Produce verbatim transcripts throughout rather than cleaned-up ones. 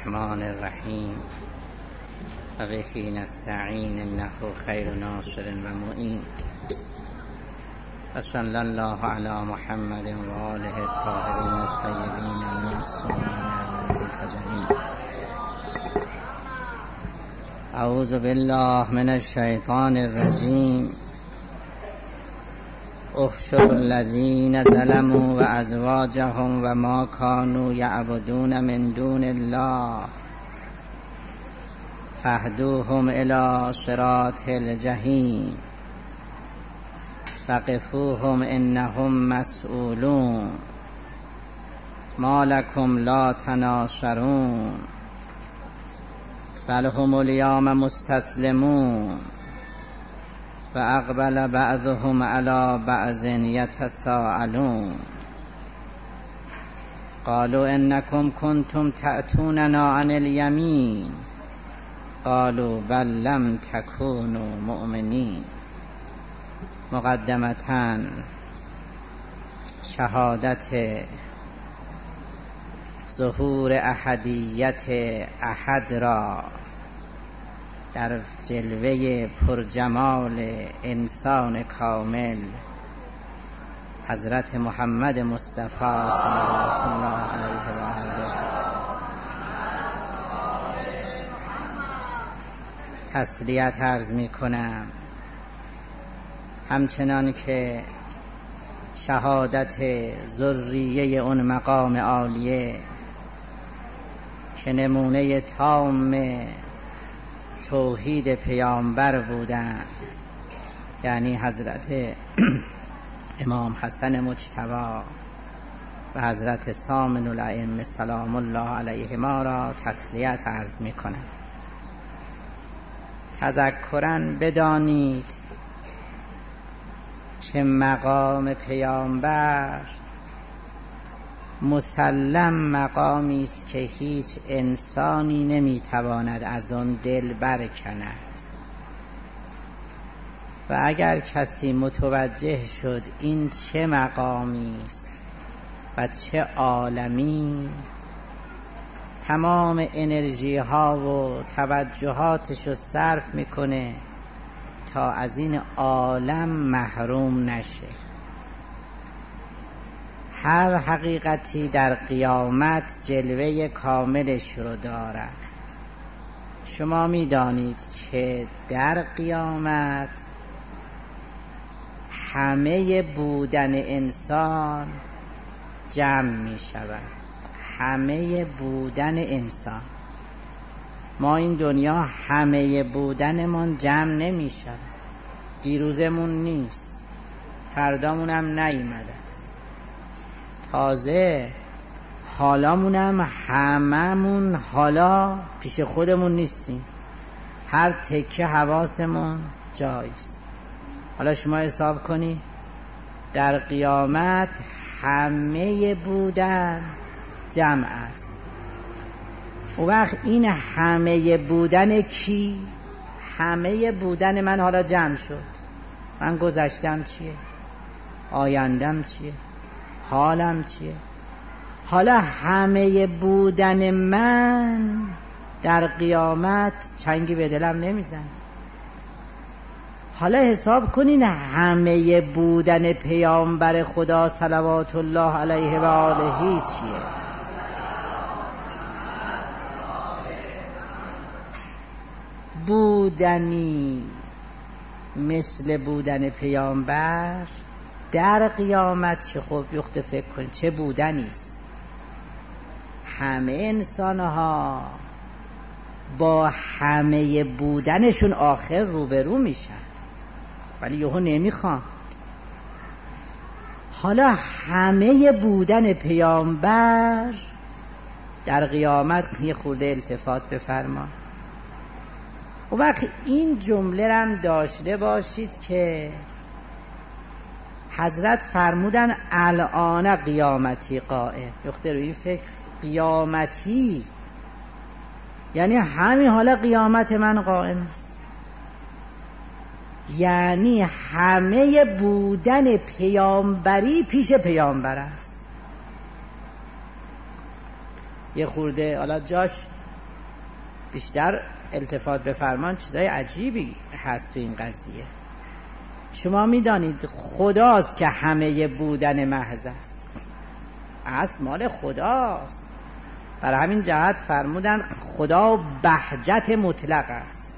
الرحمن الرحیم و به نستعین انه خیر ناصر و معین و صلی الله علی محمد و آله الطاهرین الطیبین المعصومین المنتجبین. اعوذ بالله من الشیطان الرجیم. احشروا الذین ظلموا و ازواجهم و ما كانوا یعبدون من دون الله فاهدوهم الی صراط الجحیم وقفوهم انهم مسئولون ما لكم لا تناصرون بل هم الیوم مستسلمون و اقبل بعضهم علی بعض یتساءلون قالوا انکم کنتم تأتوننا عن الیمین قالوا بل لم تکونوا مؤمنین. مقدمتاً شهادت ظهور احدیت احد را در جلوه پرجمال انسان کامل حضرت محمد مصطفی صلوات الله علیه و آله تسلیت عرض می کنم، همچنان که شهادت ذریه اون مقام عالیه که نمونه تام توحید پیامبر بودند، یعنی حضرت امام حسن مجتبی و حضرت سامن الائمه سلام الله علیهما را تسلیت عرض می کنم. تذکراً بدانید که مقام پیامبر مسلم مقامی است که هیچ انسانی نمیتواند از آن دل برکند و اگر کسی متوجه شد این چه مقامی است و چه عالمی، تمام انرژی ها و توجهاتش رو صرف میکنه تا از این عالم محروم نشه. هر حقیقتی در قیامت جلوه کاملش رو دارد. شما میدانید که در قیامت همه بودن انسان جمع می شود. همه بودن انسان، ما این دنیا همه بودنمون جمع نمی شود. دیروزمون نیست، فردامون هم نیامده است، تازه حالامونم هممون حالا پیش خودمون نیستیم، هر تکه حواسمون جایست. حالا شما حساب کنی در قیامت همه بودن جمع است. و وقت این همه بودن کی؟ همه بودن من حالا جمع شد. من گذشتم چیه؟ آیندم چیه؟ حالم چیه؟ حالا همه بودن من در قیامت چنگی به دلم نمیزن. حالا حساب کنین همه بودن پیامبر خدا صلوات الله علیه و آله چیه؟ بودنی مثل بودن پیامبر در قیامت که خب یخت فکر کن چه بودنی است. همه انسان ها با همه بودنشون آخر روبرو میشن، ولی یهو نمیخوان. حالا همه بودن پیامبر در قیامت یه خورده التفات بفرما. و وقت این جمله رم داشته باشید که حضرت فرمودن الان قیامتی قائم. یخته روی فکر قیامتی یعنی همین حالا قیامت من قائم است، یعنی همه بودن پیامبری پیش پیامبر است. یه خورده حالا جاش بیشتر التفات بفرمان چیزای عجیبی هست تو این قضیه. شما میدانید خداست که همه بودن محض است، اصل مال خداست. برای همین جهت فرمودن خدا بهجت مطلق است.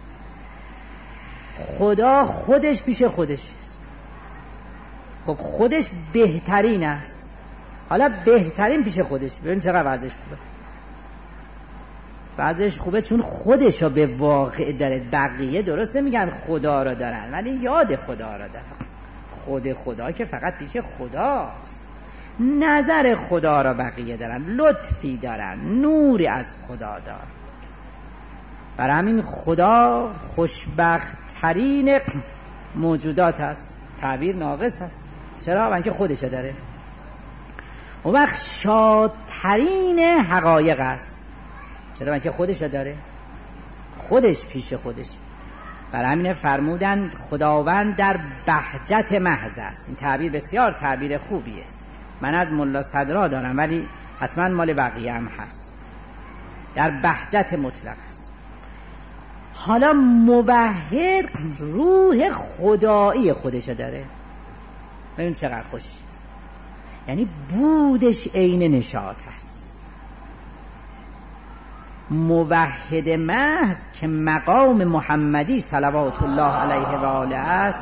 خدا خودش پیش خودش است. خب خودش بهترین است، حالا بهترین پیش خودش. ببین چقدر وضعش خوبه. وضعش خوبه چون خودش رو به واقع داره. بقیه درسته میگن خدا را دارن ولی یاد خدا را دارن. خود خدا که فقط پیش خداست. نظر خدا را بقیه دارن، لطفی دارن، نوری از خدا دارن. برای همین خدا خوشبخت ترین موجودات است. تعبیر ناقص است. چرا؟ برای اینکه خودش داره. اون وقت شادترین حقایق است. چرا؟ برای اینکه خودش داره، خودش پیش خودش. برای همین فرمودن خداوند در بهجت محض است. این تعبیر بسیار تعبیر خوبی است. من از ملا صدرا دارم ولی حتما مال بقیه هم هست. در بهجت مطلق است. حالا موحد روح خدایی خودش داره. ببین چقدر خوش است. یعنی بودش عین نشاط است. موحد محض که مقام محمدی صلوات الله علیه و آله است.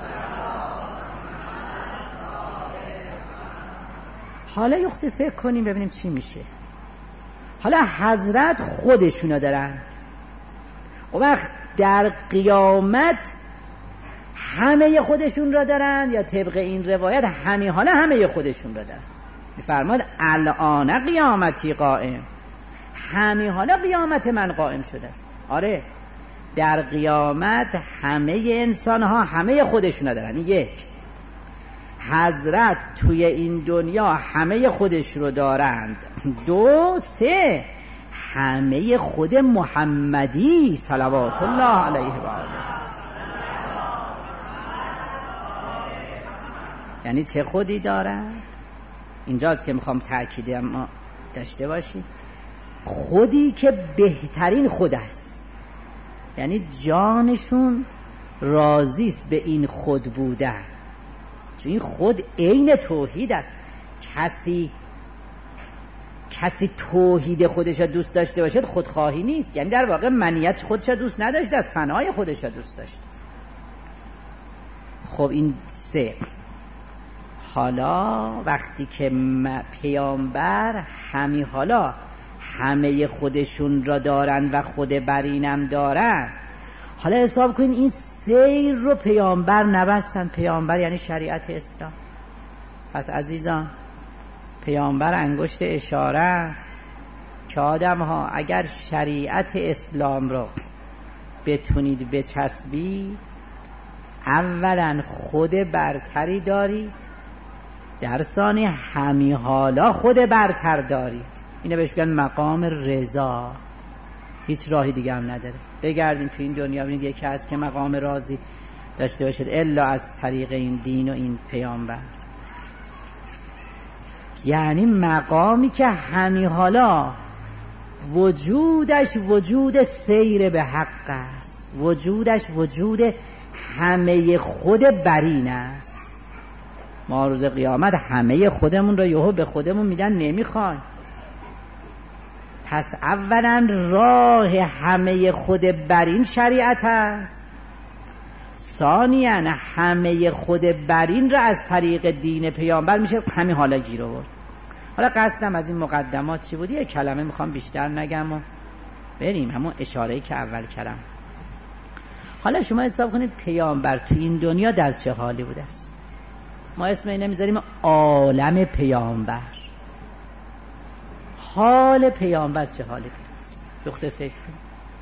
حالا یخته فکر کنیم ببینیم چی میشه. حالا حضرت خودشونو دارند. و وقت در قیامت همه خودشون را دارند یا طبق این روایت همه حالا همه خودشون را دارند. میفرماد الان قیامتی قائم. همه حالا قیامت من قائم شده است. آره در قیامت همه انسان ها همه خودشون را دارند. یک، حضرت توی این دنیا همه خودش رو دارند. دو، سه، همه خود محمدی صلوات الله علیه و آله. یعنی چه خودی دارند؟ اینجاست که میخوام تأکید ما داشته باشیم. خودی که بهترین خود است. یعنی جانشون راضی است به این خود بودن، چون این خود عین توحید است. کسی کسی توحید خودش را دوست داشته باشد خودخواهی نیست. یعنی در واقع منیت خودش را دوست نداشته است، فنای خودش را دوست داشته. خب این سه. حالا وقتی که پیامبر همی حالا همه خودشون را دارن و خود برینم دارن، حالا حساب کنین این سیر رو پیامبر نبستن. پیامبر یعنی شریعت اسلام. پس عزیزان پیامبر انگشت اشاره که آدم ها اگر شریعت اسلام رو بتونید بچسبید، اولا خود برتری دارید، در ثانی همی حالا خود برتر دارید. اینه بهش میگن مقام رضا. هیچ راهی دیگه هم نداره. بگردین تو این دنیا ببینید یکی هست که مقام راضی داشته باشد الا از طریق این دین و این پیامبر. یعنی مقامی که همی حالا وجودش وجود سیر به حق است، وجودش وجود همه خود برین است. ما روز قیامت همه خودمون رو یهو به خودمون میدن نمیخوایم. پس اولا راه همه خود برین شریعت است. ثانیاً همه خود برین را از طریق دین پیامبر میشه همین حالا گیر آورد. حالا قصدم از این مقدمات چی بود؟ یه کلمه میخوام بیشتر نگم و بریم همون اشاره‌ای که اول کردم. حالا شما حساب کنید پیامبر تو این دنیا در چه حالی بوده است. ما اسم اینو میذاریم عالم پیامبر. حال پیامبر چه حالی بوده است؟ دختر فکر کنید.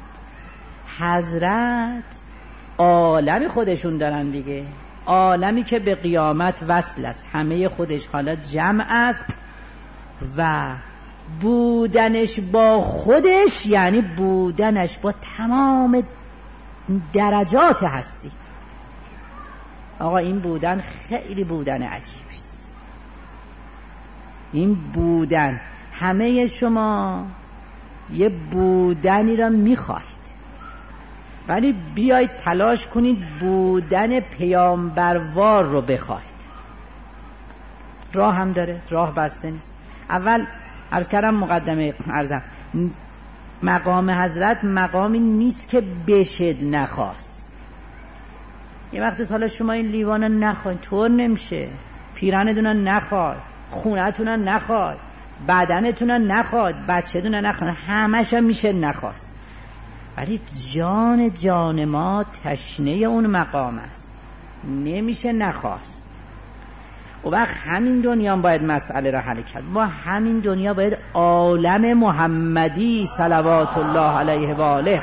حضرت عالمی خودشون دارن دیگه، عالمی که به قیامت وصل است، همه خودش حالا جمع است و بودنش با خودش یعنی بودنش با تمام درجات هستی. آقا این بودن خیلی بودن عجیبی است. این بودن همه شما یه بودنی را میخواید، ولی بیایید تلاش کنید بودن پیامبروار رو بخواید. راه هم داره، راه بسته نیست. اول عرض کردم مقدمه عرضم مقام حضرت مقامی نیست که بشد نخواست. یه وقت حالا شما این لیوانو نخواید طور نمیشه، پیرانتون نخواد، خونتون نخواد، بدنتون نخواد، بچه‌تون نخواد، همش هم میشه نخواست. ولی جان جان ما تشنه اون مقام است، نمیشه نخواست. و وقت همین دنیا باید مسئله را حل کرد. ما همین دنیا باید عالم محمدی صلوات الله علیه و آله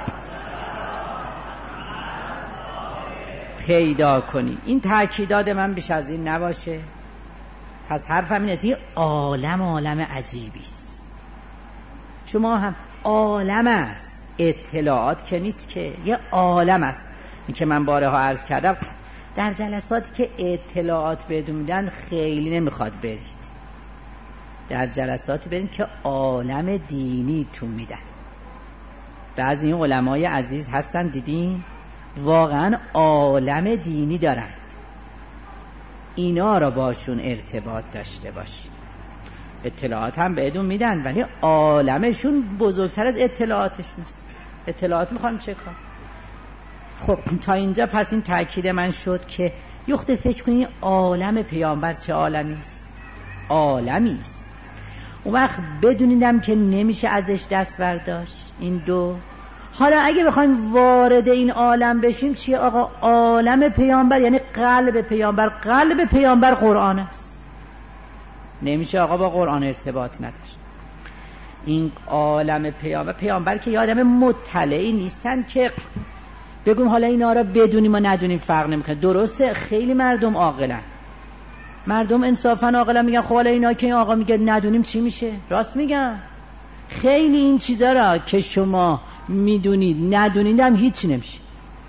پیدا کنیم. این تأکیدات من بیش از این نباشه. پس حرفم اینه که عالم عالم عجیبی است. شما هم عالم است، اطلاعات که نیست که، یه عالم است. این که من بارها عرض کردم در جلساتی که اطلاعات بهتون میدن خیلی نمیخواد برید، در جلساتی برید که عالم دینی تون میدن. بعضی این علمای عزیز هستن دیدین واقعا عالم دینی دارند، اینا را باشون ارتباط داشته باشید. اطلاعات هم بهتون میدن ولی عالمشون بزرگتر از اطلاعاتشون است. اطلاعات میخوان چه کار؟ خب تا اینجا پس این تأکید من شد که یخت فکر کنید عالم پیامبر چه عالمی است. عالمی است. اون وقت بدونیدم که نمیشه ازش دست برداشت. این دو حالا اگه بخوایم وارد این عالم بشیم چیه آقا؟ عالم پیامبر یعنی قلب پیامبر. قلب پیامبر قرآن است. نمیشه آقا با قرآن ارتباط نداشت. این عالم پیامبر پیامبر که آدم مطلعی نیستن که بگم حالا اینا را بدونیم و ندونیم فرق نمیکنه. درسته خیلی مردم عاقلن، مردم انصافا عاقلن، میگن خب حالا اینا که این آقا میگه ندونیم چی میشه؟ راست میگن. خیلی این چیزا را که شما میدونید ندونید هم هیچی نمیشه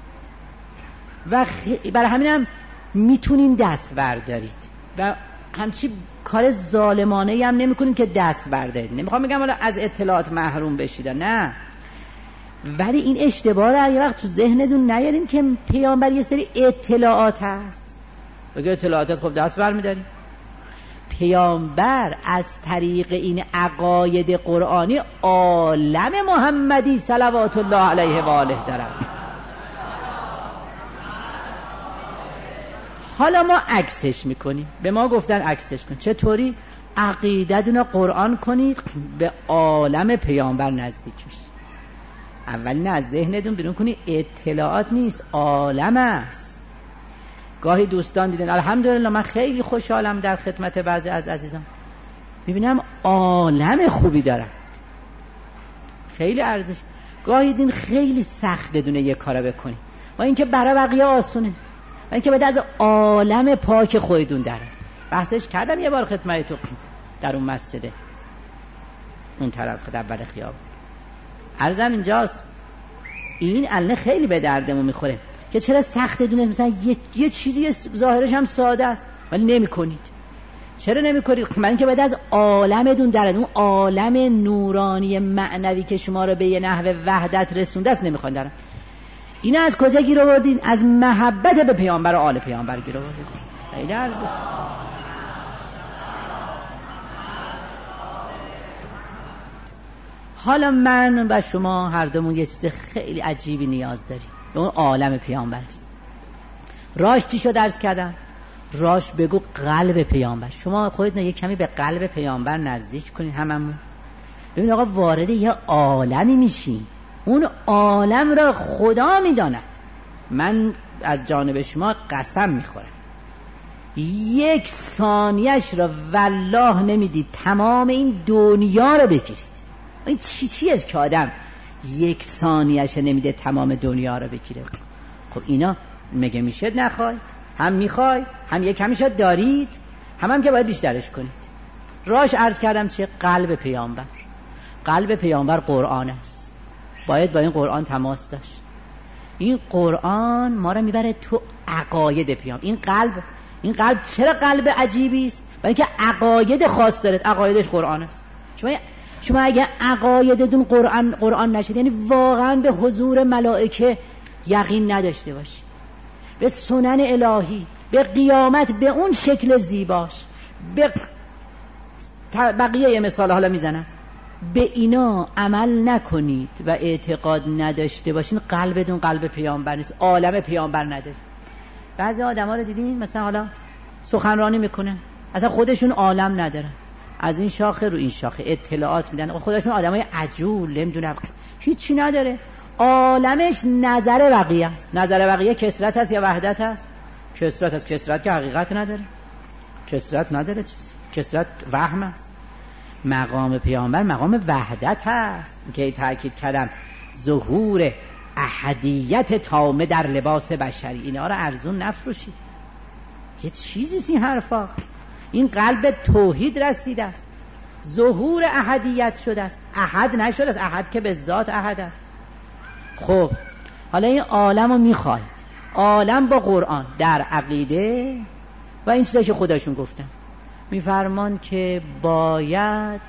و خ... برای همین هم میتونین دست بردارید و همچی کار ظالمانه هم نمی کنید که دست بردارید. نمیخوام بگم حالا از اطلاعات محروم بشید، نه، ولی این اشتباه رو یه وقت تو ذهنتون نیارین که پیامبر یه سری اطلاعات هست. بگه اطلاعاتت خب دست برمیداری. پیامبر از طریق این عقاید قرآنی عالم محمدی صلوات الله علیه و آله دارد. حالا ما عکسش میکنیم. به ما گفتن عکسش کن. چطوری؟ عقیدتون رو قرآن کنید، به عالم پیامبر نزدیک میشه. اولی نه از ذهنتون بیرون کنید، اطلاعات نیست، عالم است. گاهی دوستان دیدن الحمدلله من خیلی خوشحالم در خدمت بعضی از عزیزان میبینم عالم خوبی دارن، خیلی ارزش. گاهی دین خیلی سخت بدونه یک کارا بکنی و اینکه برای بقیه آسونه و اینکه بعد از عالم پاک خودتون داره. بحثش کردم یه بار خدمتتون در اون مسجده اون طرف خد اول خیابون. عرضم اینجاست این الان خیلی به دردمون میخوره که چرا سخت دونه مثلا یه, یه چیزی ظاهرش هم ساده است ولی نمی کنید. چرا نمی کنید؟ من اینکه بعد از عالمتون درد اون عالم نورانی معنوی که شما رو به یه نحو وحدت رسونده است نمیخوان دارم. اینا از کجا گیر آوردین؟ از محبت به پیامبر و آل پیامبر گیر آوردین. خیلی ارزش. حالا من و شما هر دومون یه چیز خیلی عجیبی نیاز داریم، به اون عالم پیامبر است. راش چی شد عرض کردم؟ راش بگو قلب پیامبر. شما خودتون یه کمی به قلب پیامبر نزدیک کنید هممون. ببین آقا وارد یه عالمی میشین، اون عالم را خدا میداند. من از جانب شما قسم میخورم یک ثانیهش را والله نمیدید تمام این دنیا را بگیرید. این چی چی است که آدم یک ثانیهش نمیده تمام دنیا را بگیره؟ خب اینا مگه میشه نخواید؟ هم میخوای هم یک کمیشو دارید، هم هم که باید بیشترش کنید. راش عرض کردم چه؟ قلب پیامبر. قلب پیامبر قرآن است، باید با این قرآن تماس داشت. این قرآن ما را میبره تو عقاید پیامبر. این قلب این قلب چرا قلب عجیبی است؟ برای اینکه عقاید خاص داره، عقایدش قرآن است. شما شما اگه عقایدتون قرآن قرآن نشد، یعنی واقعا به حضور ملائکه یقین نداشته باشید، به سنن الهی، به قیامت به اون شکل زیباش، به بقیه مثال حالا میزنم، به اینا عمل نکنید و اعتقاد نداشته باشین، قلبتون قلب پیامبر نیست، عالم پیامبر نداره. بعضی آدم ها رو دیدین مثلا حالا سخنرانی میکنن، اصلا خودشون عالم ندارن، از این شاخه رو این شاخه اطلاعات میدن، خودشون آدمای عجول نمیدونم هیچی نداره، عالمش نظر بقیه است. نظر بقیه کثرت است یا وحدت است؟ کثرت است. کثرت که حقیقت نداره، کثرت نداره، کثرت وهم است. مقام پیامبر مقام وحدت است که تأکید کردم، ظهور احدیت تامه در لباس بشری. اینا رو ارزون نفروشید، یه چیزی این حرفا. این قلب توحید رسیده است، ظهور احدیت شده است، احد نشده است، احد که به ذات احد است. خب حالا این عالم رو میخواید، عالم با قرآن در عقیده و این چیزایی که خودشون گفتن میفرمان که باید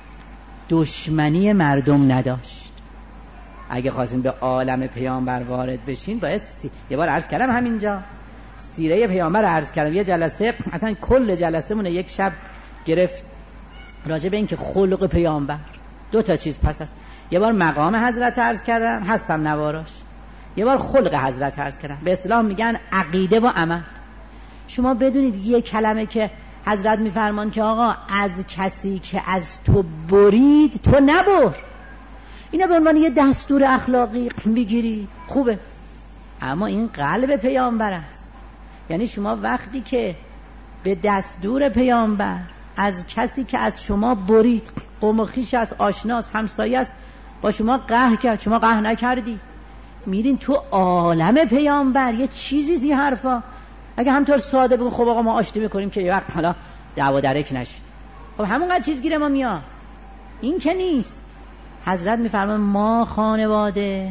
دشمنی مردم نداشت. اگه خواستین به عالم پیامبر وارد بشین باید سی... یه بار عرض کردم همینجا سیره پیامبر عرض کردم، یه جلسه اصلا کل جلسه مونه یک شب گرفت راجع به این که خلق پیامبر دو تا چیز پس است. یه بار مقام حضرت عرض کردم، هستم نواراش، یه بار خلق حضرت عرض کردم. به اصطلاح میگن عقیده و عمل. شما بدونید یه کلمه که حضرت میفرمان که آقا از کسی که از تو برید تو نبر، اینا به عنوان یه دستور اخلاقی میگیری، خوبه، اما این قلب پیامبر است. یعنی شما وقتی که به دستور پیامبر از کسی که از شما برید، قوم و خویش است، آشناست، همسایه است، با شما قهر کرد، شما قهر نکردی، میرین تو عالم پیامبر، یه چیزی زی حرفا. اگه همطور ساده بگو خب آقا ما آشتی میکنیم که یه وقت حالا دعوا درک نشه، خب همونقدر چیز گیره ما میاد. این که نیست. حضرت میفرمان ما خانواده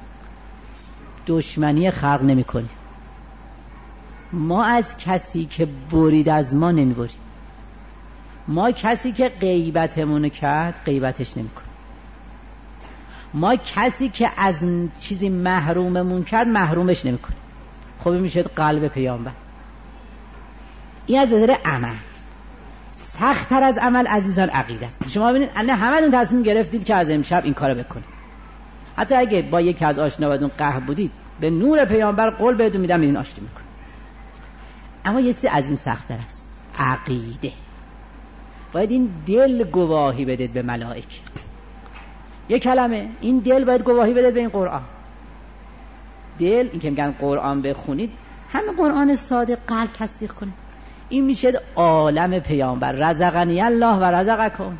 دشمنی خلق نمی کنیم، ما از کسی که برید از ما نمی بریم، ما کسی که غیبتمون کرد غیبتش نمی کنیم، ما کسی که از چیزی محروممون کرد محرومش نمی کنیم. خب میشه قلب پیامبر. این از نظر عمل. سخت تر از عمل عزیزان عقیده است. شما ببینید الان همتون تصمیم گرفتید که از امشب این کارو بکنید، حتی اگه با یکی از آشناهاتون قهر بودید، به نور پیامبر قول بهتون میدم این آشتی میکنه. اما یه چیز از این سخت تر است، عقیده. باید این دل گواهی بدید به ملائکه. یک کلمه، این دل باید گواهی بدید به این قرآن. دل، این که میگن قرآن بخونید، همه قرآن صادق قلب تصدیق کنه. این میشه عالم پیامبر. رزقنی الله و رزقکم.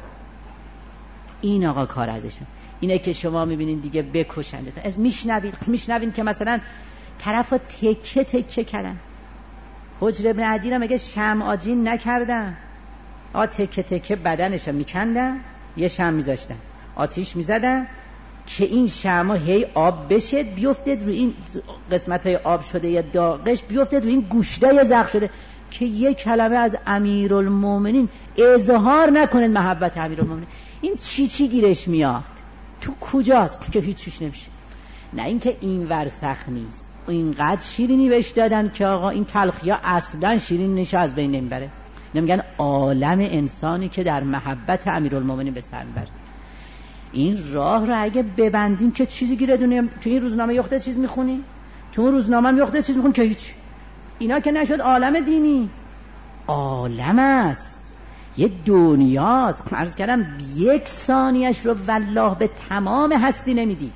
این آقا کار ازشون اینه که شما میبینید دیگه بکشنده. از میشنوید میشنوید که مثلا طرفا تکه تکه کردن. حجر ابن عدی را میگه شمع آجین نکردن، آ تکه تکه بدنش میکندن، یه شمع میذاشتن، آتیش میزدن که این شمع هی آب بشه، بیفتد روی این قسمت‌های آب شده یا داغش، بیفتد روی این گوشتای زخم شده، که یک کلمه از امیرالمومنین اظهار نکنید محبت امیرالمومنین. این چی چی گیرش میاد؟ تو کجاست که هیچیش نمیشه؟ نه اینکه این ور سخت نیست، اینقدر شیرینی بهش دادن که آقا این تلخیا اصلا شیرین نشه، از بین نمیبره. نمیگن عالم انسانی که در محبت امیرالمومنین به سر میبره. این راه رو اگه ببندیم که چیزی گیره دونیم. تو این روزنامه یخته چیز میخونی، تو اون روزنامه هم یخته چیز میخونی که هیچ. اینا که نشد عالم دینی. عالم است، یه دنیاست. عرض کردم یک ثانیش رو والله به تمام هستی نمیدید.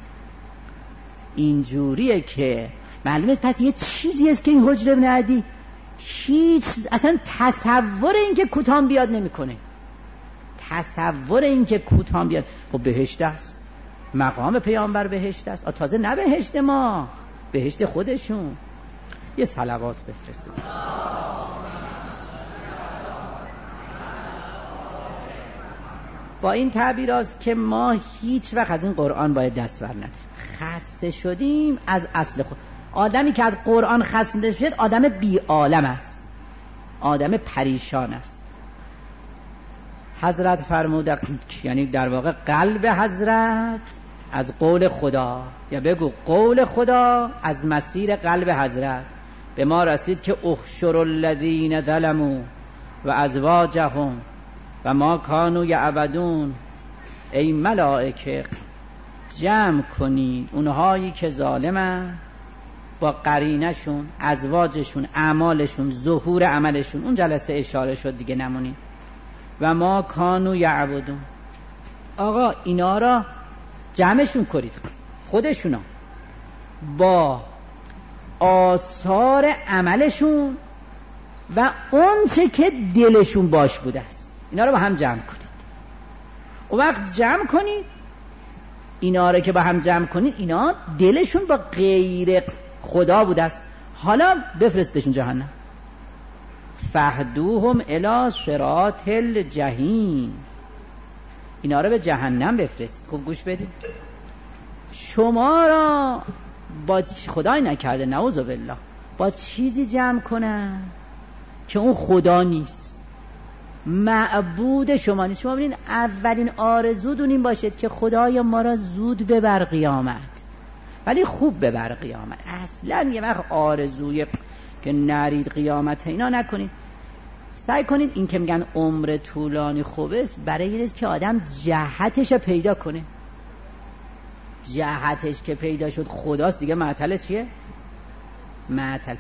اینجوریه که معلومه پس یه چیزی است که این حجر ابن عدی هیچ اصلا تصور این که کوتاه بیاد نمیکنه. تصور این که کوتاه بیاد، خب بهشت است، مقام پیامبر بهشت است. تازه نه بهشت ما، بهشت خودشون. یه صلوات بفرستید. با این تعبیر است که ما هیچ وقت از این قرآن باید دست بر نداریم. خسته شدیم از اصل خود. آدمی که از قرآن خسته شد آدم بی عالم است، آدم پریشان است. حضرت فرمود، یعنی در واقع قلب حضرت از قول خدا، یا بگو قول خدا از مسیر قلب حضرت به ما رسید که احشر الذین ظلموا و ازواجهم و ما کانوا یعبدون. ای ملائکه جمع کنید اونهایی که ظالمن با قرینشون، ازواجشون، اعمالشون، ظهور عملشون. اون جلسه اشاره شد دیگه، نمونید. و ما کانوا یعبدون، آقا اینا را جمعشون کنید، خودشونا با آثار عملشون و اون چه که دلشون باش بوده است، اینا رو با هم جمع کنید. اون وقت جمع کنید اینا رو که با هم جمع کنید، اینا دلشون با غیر خدا بوده است، حالا بفرستشون جهنم. فهدوهم الی صراط الجحیم، اینا رو به جهنم بفرست. خوب گوش بدید، شما را با خدای نکرده نعوذ بالله با چیزی جمع کنن که اون خدا نیست، معبود شما نیست. شما ببینید اولین آرزودون این باشد که خدایا ما را زود ببر قیامت، ولی خوب ببر قیامت. اصلا یه وقت آرزوی که نرید قیامت اینا نکنید. سعی کنید این که میگن عمر طولانی خوبه است برای این است که آدم جهتش پیدا کنه. جهتش که پیدا شد خداست دیگه، معطل چیه؟ معطل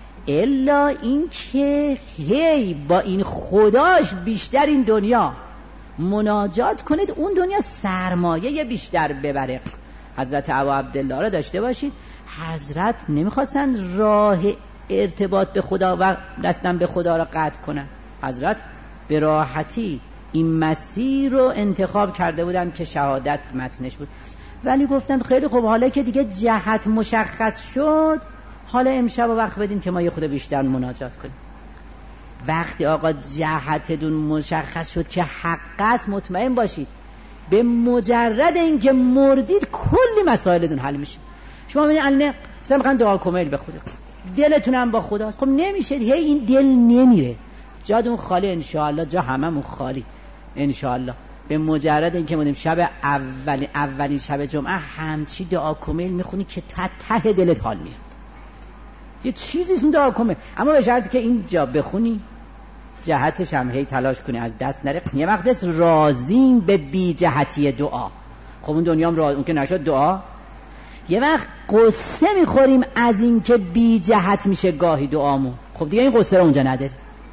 الا این که هی با این خداش بیشتر این دنیا مناجات کنید، اون دنیا سرمایه بیشتر ببره. حضرت ابو عبدالله را داشته باشید، حضرت نمیخواستن راه ارتباط به خدا و رسیدن به خدا را قطع کنن. حضرت به راحتی این مسیر رو انتخاب کرده بودن که شهادت متنش بود، ولی گفتن خیلی خوب حالا که دیگه جهت مشخص شد، حالا امشب وقت بدین که ما یه خود بیشتر مناجات کنیم. وقتی آقا جهتتون مشخص شد که حق است، مطمئن باشید به مجرد اینکه مردید کلی مسائلتون حل میشه. شما ببینید الان مثلا میخوان دعا کمیل به خدا، دلتون هم با خداست، خب نمیشه، هی این دل نمیره، جاتون خالی انشاءالله، جا هممون خالی انشاءالله. به مجرد اینکه مودیم شب اول اولین شب جمعه همچی دعا کمیل میخونی که تا ته دلت حال میاد. یه چیزی اون دعا کمیل، اما به شرطی که این جا بخونی جهتش هم هی تلاش کنی از دست نره. یه وقت است راضیم به بی جهتی دعا، خب اون دنیا هم راضی، اون که نشد دعا. یه وقت قصه میخوریم از این که بی جهت میشه گاهی دعامون، خب دیگه این قصه رو اونجا نداره.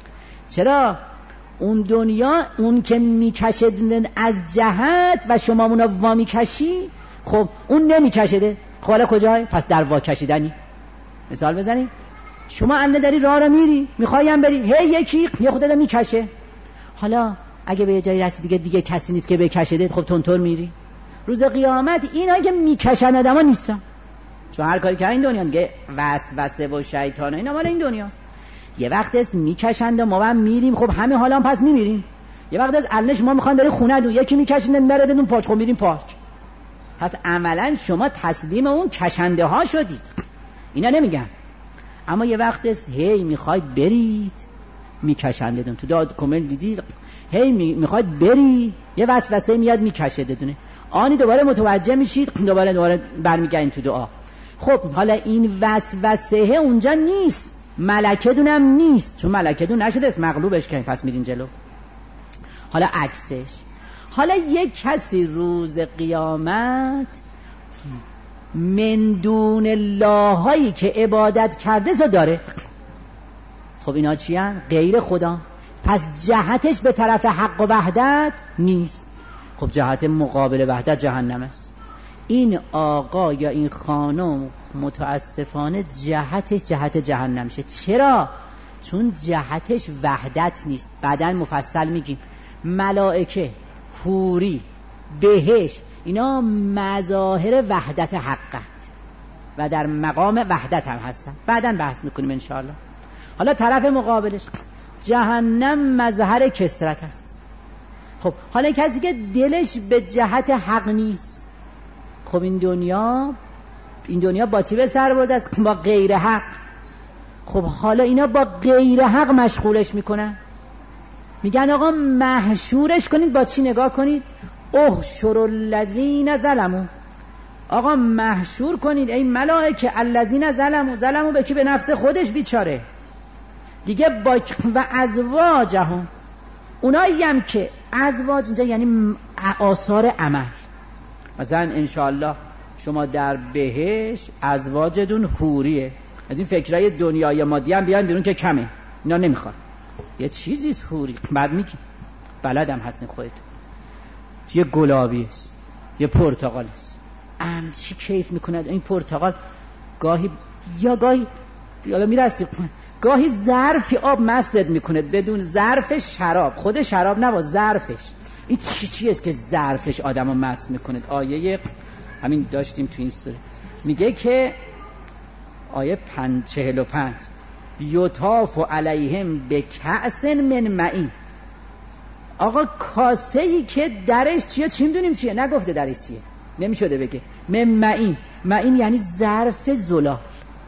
چرا؟ اون دنیا اون که میکشد از جهت و شما اونا وا میکشی، خب اون نمیکشده، خب حالا کجای؟ پس در وا کشیدنی. مثال بزنیم، شما الان داری راه را میری، میخوایی هم بری، هی یکی یه خود داره میکشه، حالا اگه به یه جایی رسی دیگه دیگه کسی نیست که بکشده، خب تونتور میری. روز قیامت اینا که میکشن آدما نیستن، چون هر کاری که این دنیا دیگه وسوسه و شیطان و اینا مال این دنیاست. یه وقت است میکشند و ما هم میریم، خب همه حالا هم پس میمیریم. یه وقت است الان شما میخوان داری خونه دون یکی میکشیندن نردون پارک، خب میریم پارک. پس عملا شما تسلیم اون کشنده ها شدید، اینا نمیگن. اما یه وقت است هی میخواید برید میکشندتون. تو داد کامل دیدید هی میخواید برید یه وسوسه میاد میکشه دونه، آنی دوباره متوجه میشید، دوباره دوباره برمیگردین تو دعا. خب حالا این وسوسه اونجا نیست، ملکتون هم نیست، چون ملکتون نشده است مغلوبش کنید پس میرین جلو. حالا عکسش، حالا یک کسی روز قیامت من دون الله هایی که عبادت کرده زو داره، خب اینا چی هن؟ غیر خدا، پس جهتش به طرف حق و وحدت نیست. خب جهت مقابل وحدت جهنم است. این آقا یا این خانم متاسفانه جهتش جهت جهنم شه. چرا؟ چون جهتش وحدت نیست. بعداً مفصل میگیم ملائکه، حوری، بهشت، اینا مظاهر وحدت حقت و در مقام وحدت هم هستن، بعداً بحث میکنیم انشاءالله. حالا طرف مقابلش جهنم مظهر کثرت است. خب حالا کسی که دلش به جهت حق نیست، خب این دنیا این دنیا با چی به سر برده است؟ با غیر حق. خب حالا اینا با غیر حق مشغولش میکنن، میگن آقا محشورش کنید. با چی نگاه کنید؟ احشر الذین ظلموا. آقا محشور کنید ای ملائکه الذین ظلموا. ظلموا به کی؟ به نفس خودش بیچاره دیگه. با و ازواجهم، اونایی هم که ازواج اینجا یعنی آثار عمل. مثلا انشاءالله شما در بهشت ازواجتون حوریه، از این فکرای دنیای مادی هم بیان بیرون که کمه، اینا نمیخوان. یه چیزیست حوری. بعد میگی بلدم هستین خودتون، یه گلابی است، یه پرتقال است، ام چی کیف میکند این پرتقال. گاهی یا گاهی حالا میرسی گاهی ظرفی آب مستت میکنه بدون ظرف شراب، خود شراب نه، ظرفش. این چی چیست که ظرفش آدمو مست میکنه؟ آیه همین داشتیم تو این سوره، میگه که آیه پنج چهل و پنج یطاف علیهم به کأس من معین. آقا کاسه ای که درش چیه؟ چی میدونیم چیه؟ نگفته درش چیه، نمیشده بگه. من معین، معین یعنی ظرف زلال.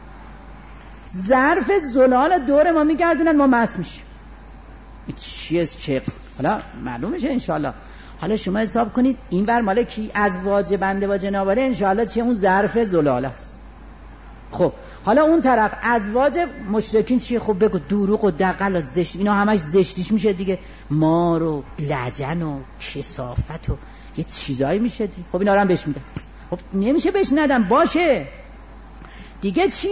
ظرف زلال دور ما میگردونن، ما مست میشیم. این چیست چه؟ حالا معلوم میشه انشالله. حالا شما حساب کنید این بر مال کی؟ ازواج بنده و جناباله انشالله چیه؟ اون ظرف زلال است. خب حالا اون طرف ازواج مشرکین چیه؟ خب بگو دروغ و دغل و زشت، اینا همش زشتیش میشه دیگه، مار و لجن و کثافت و یه چیزایی میشه دیگه. خب اینا رو هم بهش میدن. خب نمیشه بهش ندم، باشه دیگه. چی؟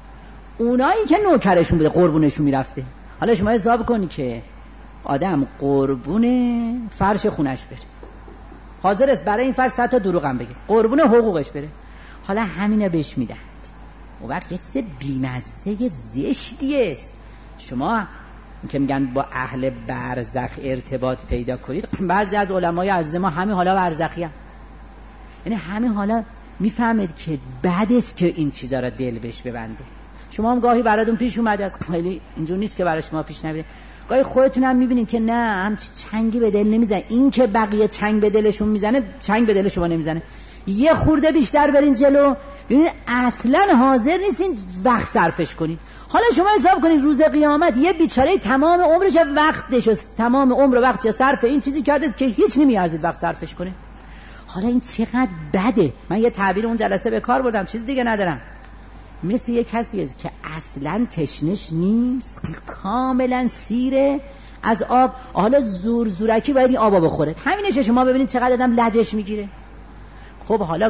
اونایی که نوکرشون بوده، قربونشون میرفته. حالا شما حساب کنی که آدم قربون فرش خونش بره، حاضر است برای این فرش صد تا دروغ هم بگه، قربون حقوقش بره، حالا همینه بهش میدن. و وقت یه چیز بیمزه زشتیه. شما که میگن با اهل برزخ ارتباط پیدا کنید، بعضی از علمای عزیز ما همین حالا برزخی هم. یعنی همین حالا میفهمید که بد است که این چیزا را دل بهش ببنده. شما هم گاهی براتون پیش اومده از خیلی اینجور نیست که برای شما پیش نمیده، گاهی خودتون هم میبینید که نه همچی چنگی به دل نمیزنه. این که بقیه چنگ به دلشون میزنه، چنگ به دل شما نمیزنه. یه خورده بیشتر برین جلو، ببینید اصلا حاضر نیستین وقت صرفش کنید. حالا شما حساب کنید روز قیامت یه بیچاره تمام عمرش وقتش و تمام عمر وقتش صرف این چیزی کرده که هیچ نمیارزید وقت صرفش کنه. حالا این چقدر بده. من یه تعبیر اون جلسه به کار بردم، چیز دیگه ندارم. مثل یه کسی است که اصلا تشنش نیست، کاملا سیره از آب، حالا زور زورکی باید این آبا بخوره. همینشه. شما ببینید چقدر آدم لجش میگیره. خب حالا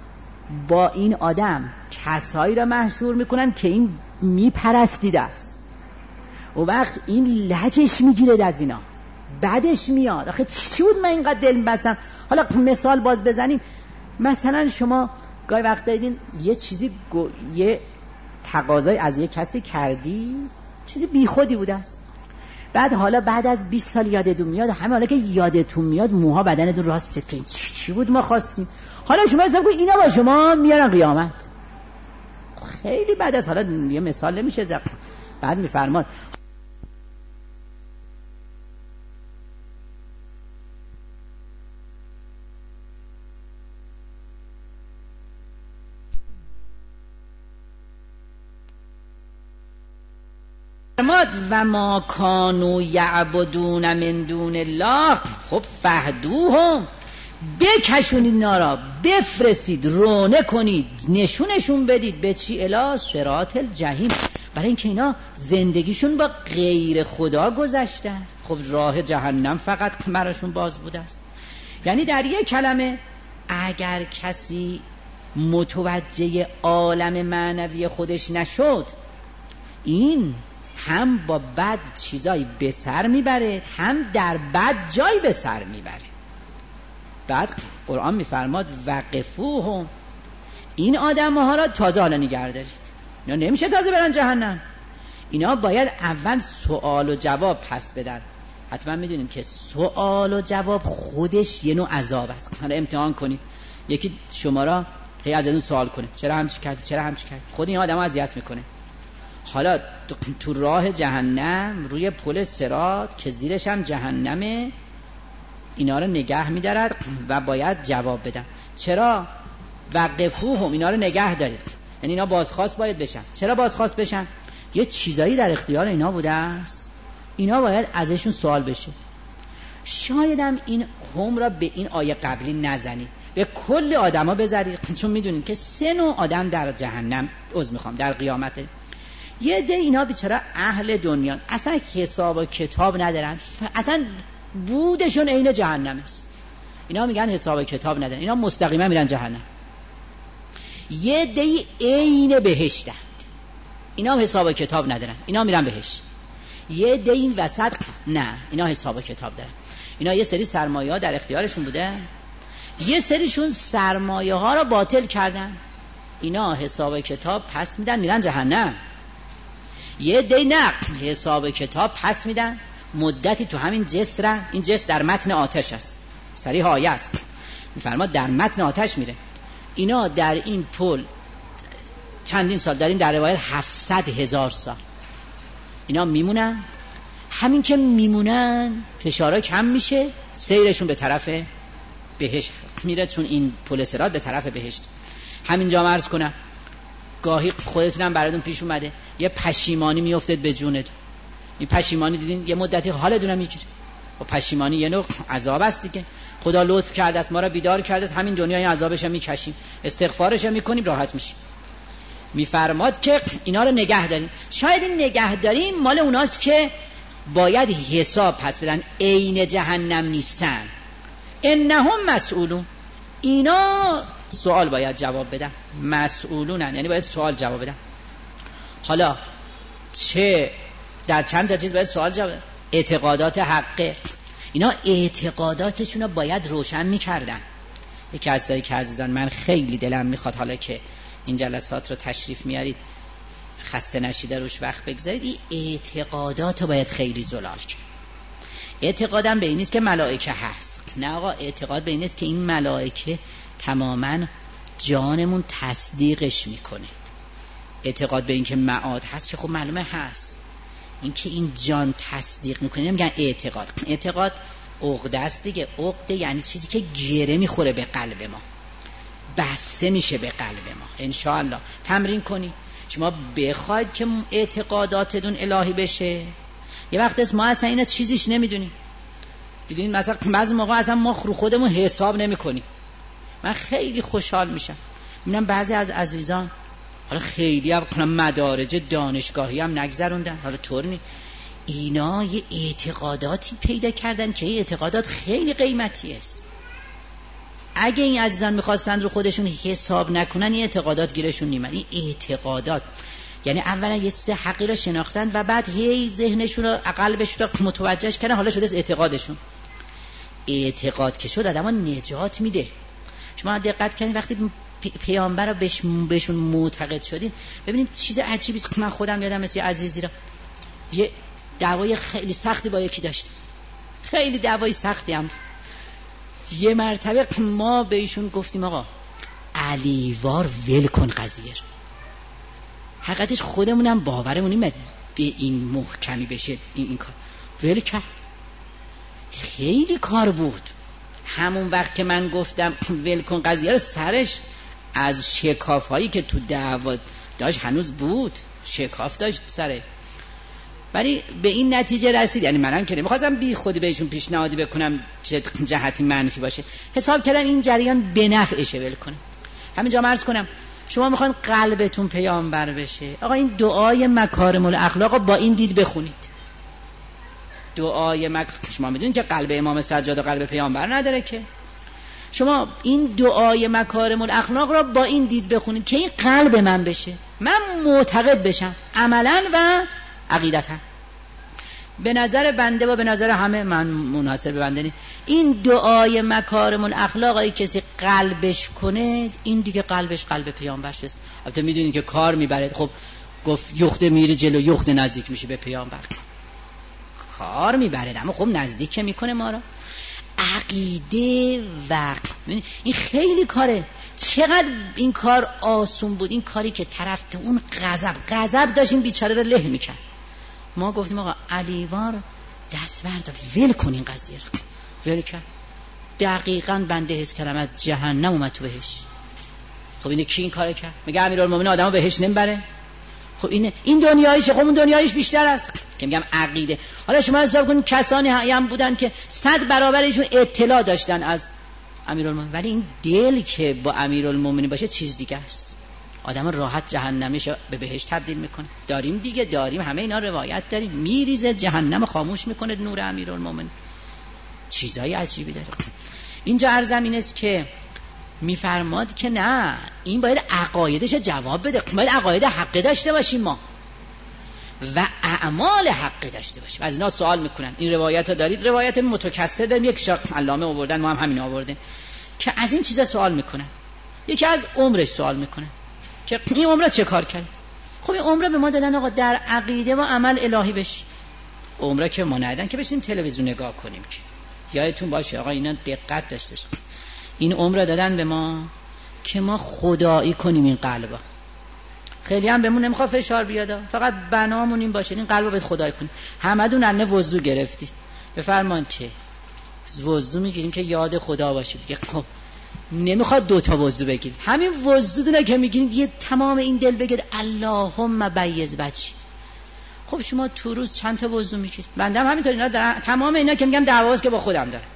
با این آدم کسایی را محشور میکنن که این میپرستیده است، و وقت این لجش میگیره از اینا، بعدش میاد آخه چی بود من اینقدر دل میبستم. حالا مثال باز بزنیم، مثلا شما گاهی وقت دیدین یه چیزی گو... یه تقاضای از یه کسی کردی، چیزی بیخودی بوده است، بعد حالا بعد از بیست سال یادتون میاد، همه حالا که یادتون میاد موها بدنتون راست میشه که چی, چی بود ما خواستیم. حالا شما حساب کنید اینا با شما میارن قیامت. خیلی بعد از حالا یه مثال نمیشه زد. بعد میفرماد و ما کانوا یعبدون من دون الله. خب فهدوهم، بکشونید نارا، بفرستید، رونه کنید، نشونشون بدید به چی؟ الی صراط الجحیم. برای اینکه اینا زندگیشون با غیر خدا گذشتن. خب راه جهنم فقط براشون باز بوده است. یعنی در یک کلمه اگر کسی متوجه عالم معنوی خودش نشد، این هم با بد چیزایی به سر میبره، هم در بد جای به سر میبره. بعد قرآن میفرماد وقفوهم، این آدم ها را تازه حالا نگه دارید، اینا نمیشه تازه برن جهنم. اینا باید اول سوال و جواب پس بدن. حتما میدونید که سوال و جواب خودش یه نوع عذاب است. حالا امتحان کنید، یکی شما را هی از اون سوال کنه چرا همچی کردی چرا همچی کردی، خود این آدم اذیت میکنه. حالا تو راه جهنم روی پل صراط که زیرش هم جهنمه، اینا رو نگه می‌دارد و باید جواب بدن. چرا وقفوهم، اینا رو نگه دارید، یعنی اینا بازخواست باید بشن. چرا بازخواست بشن؟ یه چیزایی در اختیار اینا بوده است، اینا باید ازشون سوال بشه. شایدم این هم را به این آیه قبلی نزنید، به کل آدما بذارید، چون میدونید که سه نوع آدم در جهنم عذر میخوام در قیامت. یه ده اینا بیچاره اهل دنیا اصلا حساب و کتاب ندارن، اصلا بودشون عین جهنم است. اینا میگن حساب و کتاب ندارن، اینا مستقیما میرن جهنم. یه ده عین بهشتند، اینا حساب و کتاب ندارن، اینا میرن بهشت. یه ده این وسط نه، اینا حساب و کتاب دارن. اینا یه سری سرمایه ها در اختیارشون بوده، یه سریشون سرمایه ها را باطل کردن، اینا حساب و کتاب پس میدن میرن جهنم. یه دی نه، حساب و کتاب پس میدن، مدتی تو همین جسر، این جسر در متن آتش است، صریح آیه است میفرما در متن آتش میره. اینا در این پل چندین سال، در این در روایت هفتصد هزار سال اینا میمونن. همین که میمونن فشارها کم میشه، سیرشون به طرف بهشت میره، چون این پل صراط به طرف بهشت. همینجا عرض کنم گاهی خودتونم براتون پیش اومده یه پشیمانی میافتید به جونتون. این پشیمانی دیدین یه مدتی حالتون میگیره، و پشیمانی یه نوع عذاب است دیگه. خدا لطف کرده است، ما را بیدار کرده است، همین دنیای عذابش هم میکشیم، استغفارش هم میکنیم، راحت میشیم. میفرماد که اینا رو نگه داریم. شاید این نگه داریم مال اوناست که باید حساب پس بدن، عین جهنم نیستن. انهم مسئولون، اینا سوال باید جواب بدن، مسئولونن یعنی باید سوال جواب بدن. حالا چه در چند تا چیز باید سوال جواب بدن؟ اعتقادات حقه، اینا اعتقاداتشون رو باید روشن میکردن. یکی از سایی که عزیزان من خیلی دلم میخواد حالا که این جلسات رو تشریف میارید خسته نشیده روش وقت بگذارید، این اعتقادات رو باید خیلی زلال کرد. اعتقادم به این نیست که ملائکه هست، نه آقا، اعتقاد به این نیست که این ملائکه تماما جانمون تصدیقش میکنه. اعتقاد به این که معاد هست که خب معلومه هست، این که این جان تصدیق میکنه نمیگن اعتقاد. اعتقاد عقده است دیگه، عقده یعنی چیزی که گره میخوره به قلب ما، بسته میشه به قلب ما. انشاءالله تمرین کنی، شما بخواید که اعتقاداتتون الهی بشه، یه وقت است ما اصلا اینا چیزیش نمیدونیم. دیدین مثلا بعضی موقع اصلا ما رو خودمون حساب نمیکنیم. من خیلی خوشحال میشم میبینم بعضی از عزیزان حالا خیلی هم مدارج دانشگاهی هم نگذروندن، حالا طور نی اینا یه اعتقاداتی پیدا کردن که این اعتقادات خیلی قیمتی است. اگه این عزیزان میخواستن رو خودشون حساب نکنن این اعتقادات گیرشون نیمد. این اعتقادات یعنی اولا یه چیز حقی رو شناختن و بعد هی ذهنشون رو قلبشون رو متوجهش کردن، حالا شده از اعتقادشون. اعتقاد که شد آدمو نجات میده. شما دقت کنید وقتی پیامبر رو بهشون معتقد شدین ببینید چیز عجیبی است. من خودم یادم مثل عزیزی را یه دعوای خیلی سختی با یکی داشتم، خیلی دعوای سختی هم. یه مرتبه ما بهشون گفتیم آقا علیوار ول کن قضیه. حقیقتش خودمونم باورمون نمیاد به این محکمی بشه این, این کار ول کرد. خیلی کار بود. همون وقت که من گفتم ول کن قضیه رو، سرش از شکاف هایی که تو دعوا داشت هنوز بود، شکاف داشت سره، ولی به این نتیجه رسید. یعنی منم که نمیخواستم بی خودی بهشون پیشنهادی بکنم جهتی منفی باشه، حساب کردم این جریان به نفعشه ول کنم. همینجا عرض کنم شما میخواین قلبتون پیامبر بشه، آقا این دعای مکارم الاخلاق با این دید بخونید. دعای مک... شما میدونید که قلب امام سجاد و قلب پیامبر نداره که. شما این دعای مکارم الاخلاق را با این دید بخونید که این قلب من بشه، من معتقد بشم عملا و عقیدتا. به نظر بنده و به نظر همه، من منحصر به بنده نی، این دعای مکارم الاخلاق ای کسی قلبش کنه این دیگه قلبش قلب پیامبر شد. البته میدونید که کار میبره. خب گفت یخته میره جلو، یخته نزدیک میشه به پیامبر، کار میبره، اما خب نزدیک که میکنه ما را. عقیده و این خیلی کاره. چقدر این کار آسون بود، این کاری که طرف اون غضب غضب داشت این بیچاره رو له میکرد. ما گفتیم آقا علیوار دست برد ول کن این قضیه رو، ول کرد. دقیقاً بنده حس کردم از جهنم اومد تو بهش. خب اینه کی این کارو کرد؟ میگه امیرالمومنین آدمو بهش نمیبره؟ خب اینه این دنیایشه، خب اون دنیایش بیشتر است که میگم عقیده. حالا شما حساب کنید کسانی هم بودن که صد برابرشون اطلاع داشتن از امیرالمومنین، ولی این دل که با امیرالمومنین باشه چیز دیگه است. آدم راحت جهنمیش به بهشت تبدیل میکنه. داریم دیگه، داریم همه اینا روایت داریم، میریزه جهنم خاموش میکنه نور امیرالمومنین. چیزای عجیبی داره. اینجا عرضم این است که میفرماد که نه، این باید عقایدش جواب بده، باید عقاید حق داشته باشیم ما و اعمال حق داشته باشیم. از اینا سوال میکنن این روایت ها دارید، روایت متکثر داریم، یک شاق علامه آوردن، ما هم همین آوردیم که از این چیزا سوال میکنن. یکی از عمرش سوال میکنه که این عمره چه کار کرد. خب این عمره به ما دادن آقا در عقیده و عمل الهی بش. عمره که ما ندادن که بشیم تلویزیون نگاه کنیم، که یادتون باشه آقا اینا دقت داشته باشید. این عمره دادن به ما که ما خدایی کنیم این قلبا. خیلی هم بهمون نمیخواد فشار بیاد، فقط بنامون این باشه این قلبو بهت خدای کنیم. همدون انه وضو گرفتید، بفرمان که وضو میگیریم که یاد خدا باشید دیگه. خب نمیخواد دو تا وضو بگیرید، همین وضو دونه که میگیرید یه تمام این دل بگید اللهم بیز بچی. خب شما تو روز چند تا وضو میگیرید؟ بنده هم همینطور. اینا در... تمام اینا که میگم دعواست که با خودم داره.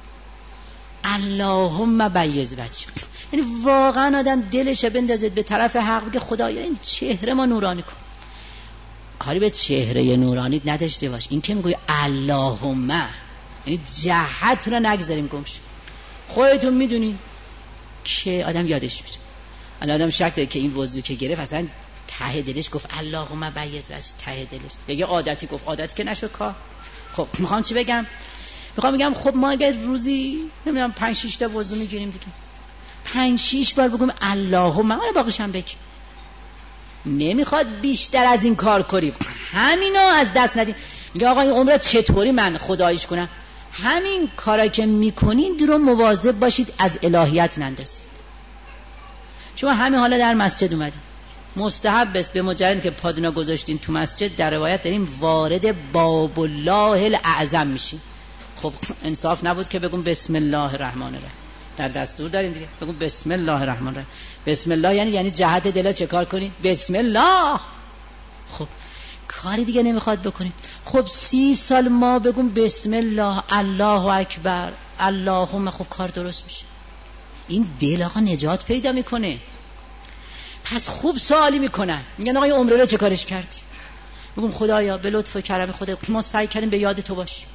اللهم بیز بچی، یعنی واقعا آدم دلش بندازید به طرف حق، بگه خدایا این چهره ما نورانی کن. کاری به چهره نورانی نداشته باش، این که میگوی اللهم، یعنی جهت رو نگذاریم گمش. خودتون میدونین که آدم یادش میره. الان آدم شک داره که این وضو که گرفت اصلا ته دلش گفت اللهم بیز بچی، ته دلش یه عادتی گفت، عادتی که نشد کار. خب میخوام چی بگم؟ میخوام بگم خب ما اگر روزی نمیدونم پنج شش تا وضو میگیریم دیگه، پنج شش بار بگم اللهم، من باقیش هم بگم. نمیخواد بیشتر از این کار کنیم، همینو از دست ندیم. میگه آقا این عمره چطوری من خداییش کنم؟ همین کارا که میکنین رو مواظب باشید از الهیت نندازید. چون همین حالا در مسجد اومدیم، مستحب است به مجرد که پادنا گذاشتین تو مسجد، در روایت داریم وارد باب الله الاعظم میشین. خب انصاف نبود که بگم بسم الله الرحمن الرحیم؟ در دستور داریم دیگه، بگم بسم الله الرحمن الرحیم. بسم الله یعنی یعنی جهت دل چه کار کنی؟ بسم الله. خب کاری دیگه نمیخواد بکنیم. خب سی سال ما بگم بسم الله، الله اکبر، اللهم، خب کار درست میشه. این دل آقا نجات پیدا میکنه. پس خوب سوالی میکنن، میگن آقا این عمره رو چه کارش کردی؟ میگم خدایا به لطف و کرم خودت ما سعی کردیم به یاد تو باشیم.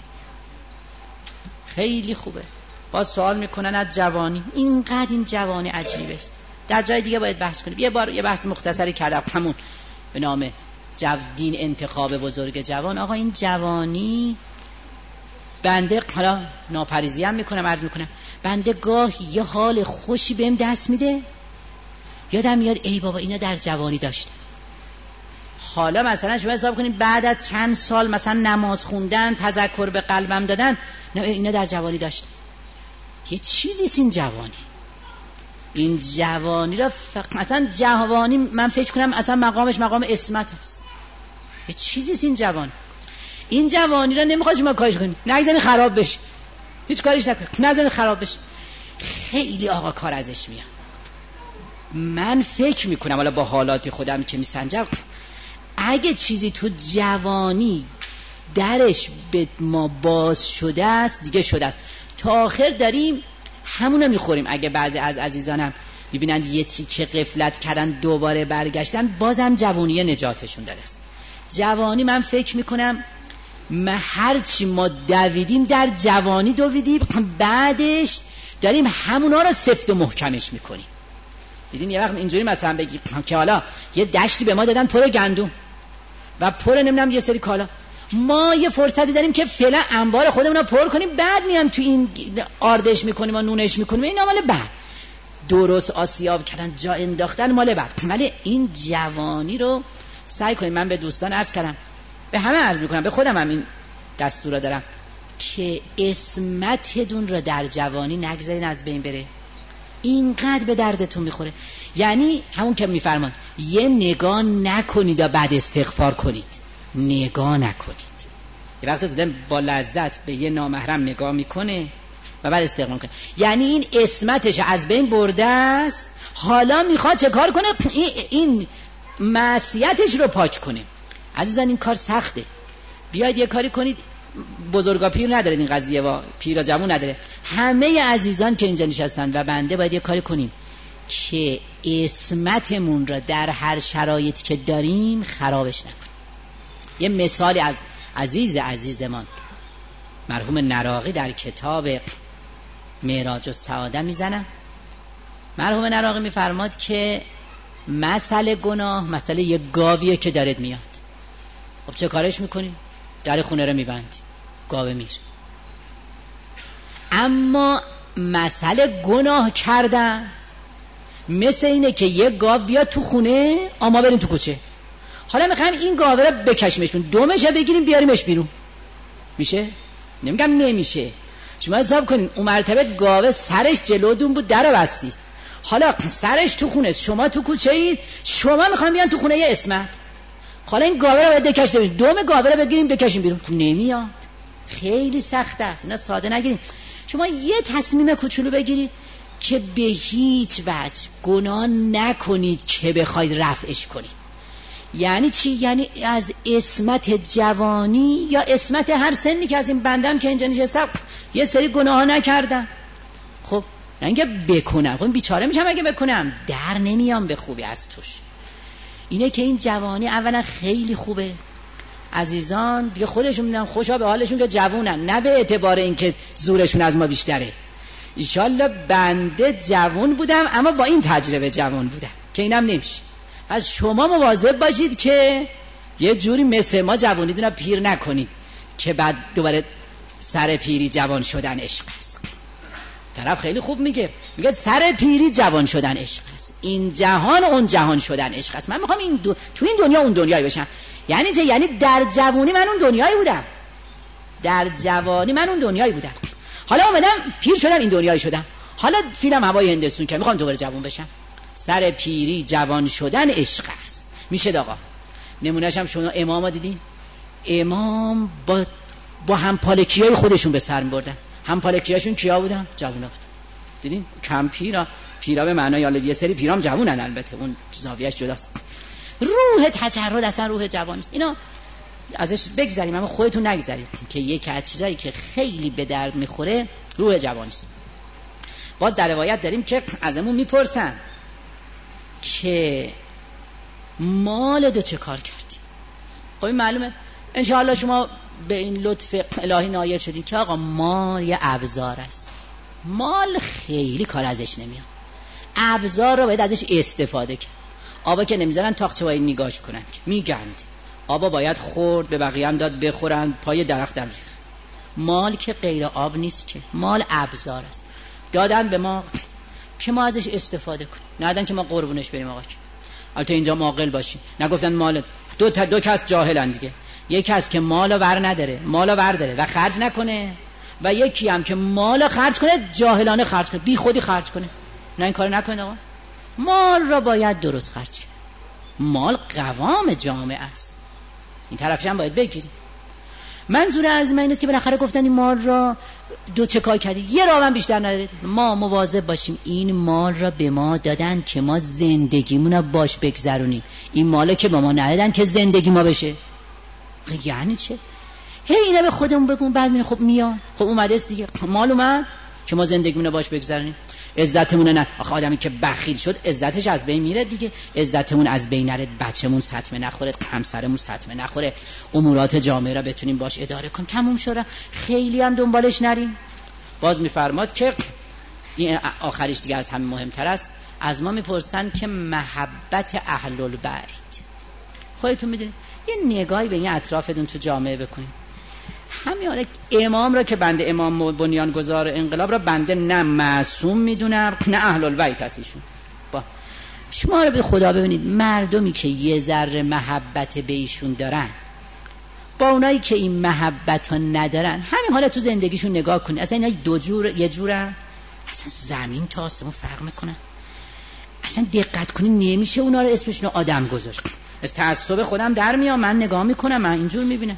خیلی خوبه. باز سوال میکنن از جوانی، اینقدر این جوانی عجیب است. در جای دیگه باید بحث کنیم. یه بار یه بحث مختصری کردم همون به نام جو دین انتخاب بزرگ جوان. آقا این جوانی بنده حالا ناپریزی هم میکنم، عرض میکنم بنده گاهی یه حال خوشی بهم دست میده، یادم میاد ای بابا اینا در جوانی داشتم. حالا مثلا شما حساب کنید بعد از چند سال مثلا نماز خوندن، تذکر به قلبم دادن، اینا در جوانی داشتم. یه چیزیست این جوانی. این جوانی را فقط مثلا جوانی من فکر کنم اصلا مقامش مقام عصمت است. یه چیزیست این جوانی. این جوانی را نمیخواد شما کارش کنید، نگذارید خراب بشه، هیچ کاریش نکنید، نذارید خراب بشه. خیلی آقا کار ازش میاد. من فکر میکنم حالا با حالات خودم که میسنجم، اگه چیزی تو جوانی درش به ما باز شده است دیگه شده است، تا آخر داریم همونو میخوریم. اگه بعضی از عزیزانم ببینن یه تیکه غفلت کردن دوباره برگشتن، بازم جوانی نجاتشون داده است. جوانی من فکر میکنم ما هرچی ما دویدیم در جوانی دویدیم، بعدش داریم همونا رو سفت و محکمش میکنیم. دیدین یه وقت اینجوری مثلا بگیم که حالا یه دشتی به ما دادن پر گندم و پر نمیدونم یه سری کالا، ما یه فرصتی داریم که فعلا انبار خودمون رو پر کنیم، بعد میام تو این آردش میکنیم و نونش میکنیم. این مال بعد درست آسیاب کردن، جا انداختن مال بعد. ولی این جوانی رو سعی کنیم. من به دوستان عرض کردم، به همه عرض میکنم، به خودم هم این دستور رو دارم که عصمتتون رو در جوانی نگذارین از بین بره. اینقدر به دردتون میخوره. یعنی همون که میفرمان یه نگاه نکنید و بعد استغفار کنید. نگاه نکنید. یه وقت دیدم با لذت به یه نامحرم نگاه میکنه و بعد استغفار میکنه، یعنی این عصمتش از بین برده است. حالا میخواد چه کار کنه؟ این, این معصیتش رو پاک کنه. عزیزان این کار سخته. بیاید یه کاری کنید. بزرگا پیر نداره این قضیه، و پیرا جوون نداره. همه عزیزان که اینجا نشستن و بنده باید یه کاری کنیم که عصمتمون را در هر شرایطی که داریم خرابش نکنیم. یه مثالی از عزیز عزیزمان مرحوم نراقی در کتاب معراج السعاده میزنم. مرحوم نراقی میفرماد که مسئله گناه مسئله یه گاویه که دارد میاد. خب چه کارش میکنی؟ در خونه رو میبندی، گاوه میره. اما مسئله گناه کردن مثل اینه که یه گاو بیاد تو خونه، اما بریم تو کوچه. حالا میخوایم این گاوه رو بکشیمش بیرون، دومش رو بگیریم بیاریمش بیرون. میشه؟ نمیگم نمیشه. شما حساب کنین اون مرتبه گاوه سرش جلودون بود، در رو بستی. حالا سرش تو خونه، شما تو کوچه اید، شما میخوایم بیان تو خونه یه اسمت. حالا این گاوه رو باید بکشته بشه، دوم گاوه رو بگیریم بکشیم بیرون. نمیاد. خیلی سخت است. اینا ساده نگیریم. شما یه تصمیم کوچولو بگیرید که به هیچ وجه گناه نکنید که بخواید رفعش کنید. یعنی چی؟ یعنی از عصمت جوانی یا عصمت هر سنی که از این بندم که اینجا نشستم یه سری گناه نکردم. خب نه اینکه بکنم، خب بیچاره میشم اگه بکنم، در نمیام به خوبی از توش. اینه که این جوانی اولا خیلی خوبه. عزیزان دیگه خودشون میدن خوشا به حالشون که جوونن، نه به اعتبار اینکه زورشون از ما بیشتره. ایشالله بنده جوون بودم اما با این تجربه جوون بودم که اینم نمیشه. پس شما مواظب باشید که یه جوری مثل ما جوونیتون رو پیر نکنید که بعد دوباره سر پیری جوان شدن عشق است. طرف خیلی خوب میگه، میگه سر پیری جوان شدن عشق است. این جهان اون جهان شدن عشق است. من میخوام این دو... تو این دنیا اون دنیایی بشم. یعنی چه؟ یعنی در جوانی من اون دنیایی بودم، در جوانی من اون دنیایی بودم، حالا اومدم پیر شدم این دنیایی شدم. حالا فیلم هوای هندستون که میخوام دوباره جوان بشم. سر پیری جوان شدن عشق است. میشه آقا. نمونهش هم شما امام دیدین؟ امام با با همپالکیای خودشون به سر میبردن. همپالکیاشون کیا بودن؟ جوونا بودن. دیدین؟ کم پیرا، پیرا به معنای حالا یه سری پیرام جوونن، البته اون زاویه‌اش جداست. روح تجرد اصلا روح جوانی است. اینا ازش بگذریم اما خودتون نگذرید که یک از چیزایی که خیلی به درد میخوره روح جوانی است. بعد در روایت داریم که ازمون میپرسن که مال دو چه کار کردی؟ خب این معلومه انشاءالله شما به این لطف الهی نایل شدین که آقا مال یه ابزار است. مال خیلی کار ازش نمیاد. ابزار رو باید ازش استفاده کرد. آبا که نمیذارن تاقچه باید نگاش کنند، میگند. آبا باید خورد، به بقیه هم داد بخورند، پای درخت در ریخت. مال که غیر آب نیست که، مال ابزار است. دادن به ما که ما ازش استفاده کنیم، ندادن که ما قربونش بریم آقا. البته اینجا عاقل باشی، نگفتن مال دو تا دو کس جاهلن دیگه. یکی از که مالو ور نداره، مالو ور داره و خرج نکنه، و یکی هم که مالو خرج کنه جاهلانه خرج کنه، بی خودی خرج کنه. نه این کارو نکنید آقا. مال را باید درست خرج کنید. مال قوام جامعه است. این طرفش هم باید بگیریم. منظور عرض من این است که بالاخره گفتن این مال را دو چه کار کردی، یه راهم بیشتر نداره. ما مواظب باشیم این مال را به ما دادن که ما زندگیمون رو باش بگذرونیم. این ماله که به ما ندادن که زندگی ما بشه. یعنی چه؟ هی اینا به خودمون بگون بعد میگن خب میاد. خب اومده است دیگه. مال اومد که ما زندگیمون رو باش بگذرونیم. عزتمون نه. آخه آدمی که بخیل شد عزتش از بین میره دیگه. عزتمون از بین نره، بچه‌مون سطمه نخوره، همسرمون سطمه نخوره، امورات جامعه را بتونیم باش اداره کنیم. تموم شد. خیلی هم دنبالش نریم. باز میفرماد که این آخریش دیگه از همه مهمتر است. از ما میپرسن که محبت اهل البیت. خودتون میدونید یه نگاهی به این اطرافتون تو جامعه بکنید. همین حالا امام را که بنده امام بنیانگذار انقلاب را بنده نه معصوم میدونم نه اهل البیت هستیشون. با شما رو به خدا ببینید، مردمی که یه ذره محبت به ایشون دارن با اونایی که این محبت ها ندارن، همین حالا تو زندگیشون نگاه کنید. اصلا اینا دو جور یه جورن، اصلا زمین تا آسمون فرق میکنن. اصلا دقت کنید نمیشه اونا رو اسمشون آدم گذاشت. از تعصب خودم در میام، من نگاه میکنم، من اینجور میبینم.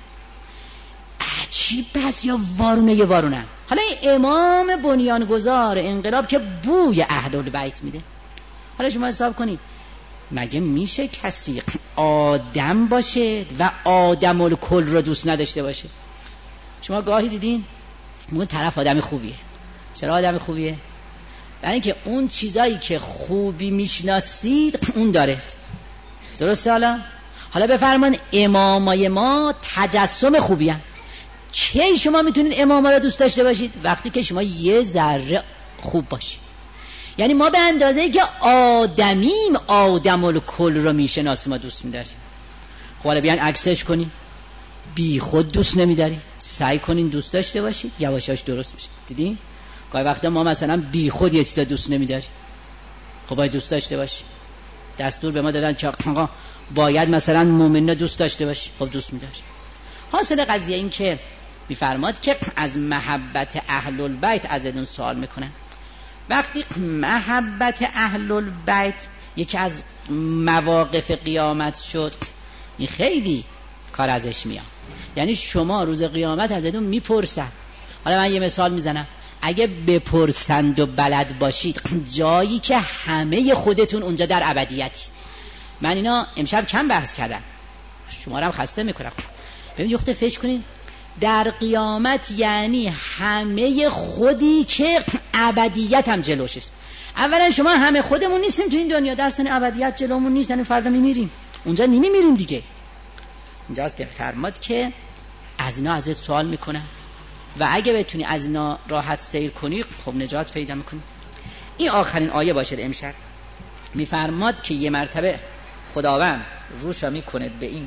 عجیب بس یا وارونه یه وارونه. حالا این امام بنیانگذار انقلاب که بوی اهل البیت میده. حالا شما حساب کنید مگه میشه کسی آدم باشه و آدم الکل رو دوست نداشته باشه؟ شما گاهی دیدین اون طرف آدم خوبیه. چرا آدم خوبیه؟ برای اینکه اون چیزایی که خوبی میشناسید اون داره. درسته؟ حالا حالا بفرمان امامای ما تجسم خوبی هم. کی شما میتونید اماما رو دوست داشته باشید؟ وقتی که شما یه ذره خوب باشید. یعنی ما به اندازه‌ای که آدمیم آدم الکل رو میشناسیم ما دوست می‌داریم. خب حالا بیان عکسش کنیم، بی خود دوست نمی‌دارید، سعی کنین دوست داشته باشید، یواشاش درست میشه. دیدین؟ گاهی وقتا ما مثلا بی خود یه چیزا دوست نمی‌داریم، خب باید دوست داشته باشی. دستور به ما دادن که آقا باید مثلا مؤمنین دوست داشته باشی، خب دوست می‌داری. حاصل قضیه این که می‌فرماد که از محبت اهل البیت ازتون سوال میکنن. وقتی محبت اهل البیت یکی از مواقف قیامت شد، این خیلی کار ازش میاد. یعنی شما روز قیامت ازتون میپرسن. حالا من یه مثال میزنم، اگه بپرسند و بلد باشید جایی که همه خودتون اونجا در ابدیتی. من اینا امشب کم بحث کردم، شما رو هم خسته میکنم. ببین یخته فکر کنین در قیامت یعنی همه خودی که ابدیت هم جلوشه. اولا شما همه خودمون نیستیم تو این دنیا، در سن ابدیت جلومون نیست، یعنی فردا میمیریم. اونجا نمیمیریم دیگه. اینجاست که فرماد که از اینا ازت سوال میکنن و اگه بتونی از اینا راحت سیر کنی خب نجات پیدا میکنی. این آخرین آیه باشه امشب. میفرماد که یه مرتبه خداوند روشا میکنه به این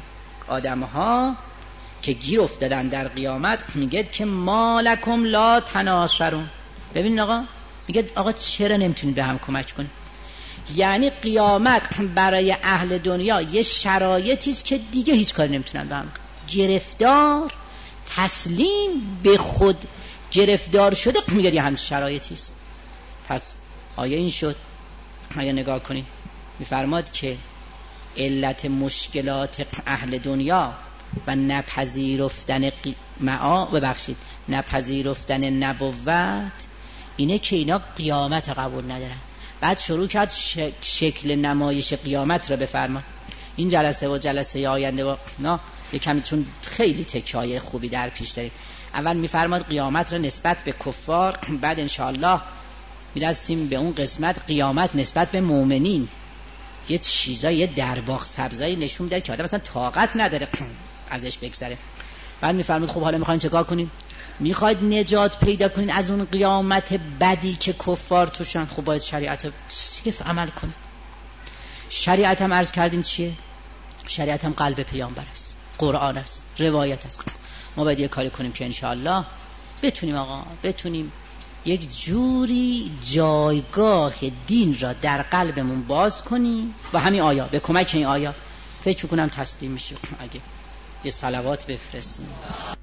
آدمها که گیر افتادن در قیامت، میگه که مالکم لا تناصرون. ببینید آقا، میگه آقا چرا نمیتونید به هم کمک کنید؟ یعنی قیامت برای اهل دنیا یه شرایطی است که دیگه هیچ کاری نمیتونن به هم. گرفتار، تسلیم به خود گرفتار شده، میگه یه هم شرایطی است. پس آیه این شد. آیه نگاه کنید، میفرماد که علت مشکلات اهل دنیا و نپذیرفتن معا ببخشید نپذیرفتن نبوت اینه که اینا قیامت قبول ندارن. بعد شروع کرد شک شکل نمایش قیامت رو بفرما. این جلسه و جلسه آینده و نه یکمی چون خیلی تکایه خوبی در پیش داریم. اول میفرماد قیامت رو نسبت به کفار، بعد انشاءالله میرسیم به اون قسمت قیامت نسبت به مؤمنین. یه چیزایی یه درباغ سبزایی نشون میده که آدم مثلا طاقت نداره ازش بگذره. بعد میفرمید خب حالا میخواین چیکار کنین؟ میخواید نجات پیدا کنین از اون قیامت بدی که کفار توشن؟ خب باید شریعت صرف عمل کنید. شریعت هم عرض کردیم چیه؟ شریعت هم قلب پیامبر است، قرآن است، روایت است. ما باید یه کاری کنیم که انشاءالله بتونیم آقا بتونیم یک جوری جایگاه دین را در قلبمون باز کنیم و همین آیا به کمک این آیا فکر کنم تسلیم میشه. اگه یه صلوات بفرستیم.